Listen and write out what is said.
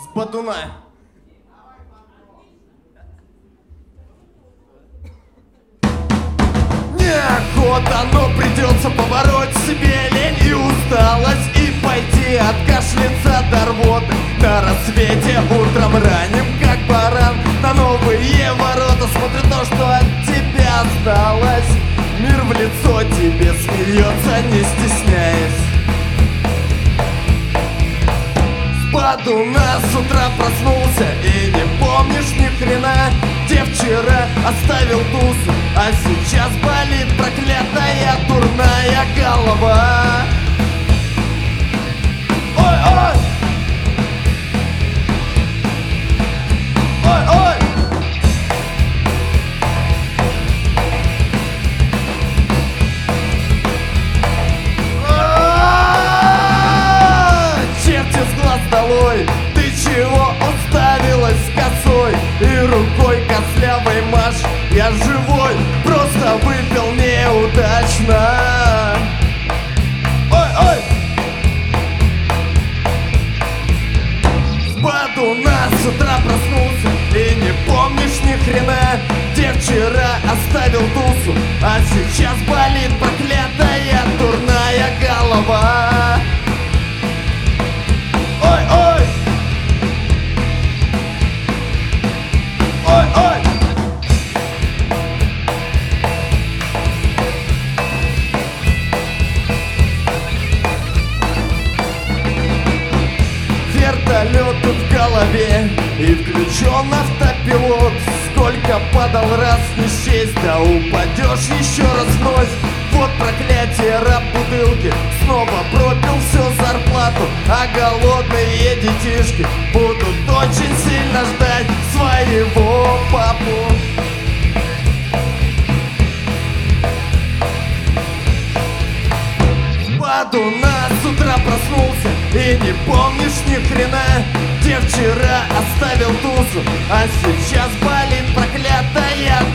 С Батуна. Неохота, но придется побороть себе лень и усталость и пойти откашляться до рвоты. На рассвете утром ранним, как баран, на новые ворота смотрит то, что от тебя осталось. Мир в лицо тебе смеется, не стесняясь. С Батуна с утра проснулся и не помнишь ни хрена, где вчера оставил тусу, а сейчас болит проклятая дурная голова. Ой-ой! Ой-ой! Черти с глаз долой, ты чего уставилась косой и рукой костлявой машь? Я живой, просто выпил неудачно. Ой-ой! С Батуна с утра проснулся и не помнишь ни хрена, где вчера оставил тусу, а сейчас болит проклятая дурная голова. Ой-ой! Ой-ой! Вертолет тут в голове и включен автопилот. Сколько падал раз не счесть, да упадешь еще раз вновь. Вот проклятие, раб бутылки снова пропил всю зарплату, а голодные детишки будут очень сильно ждать своего папу. Батуна с утра проснулся и не помнишь ни хрена, где вчера оставил тусу, а сейчас болит проклятая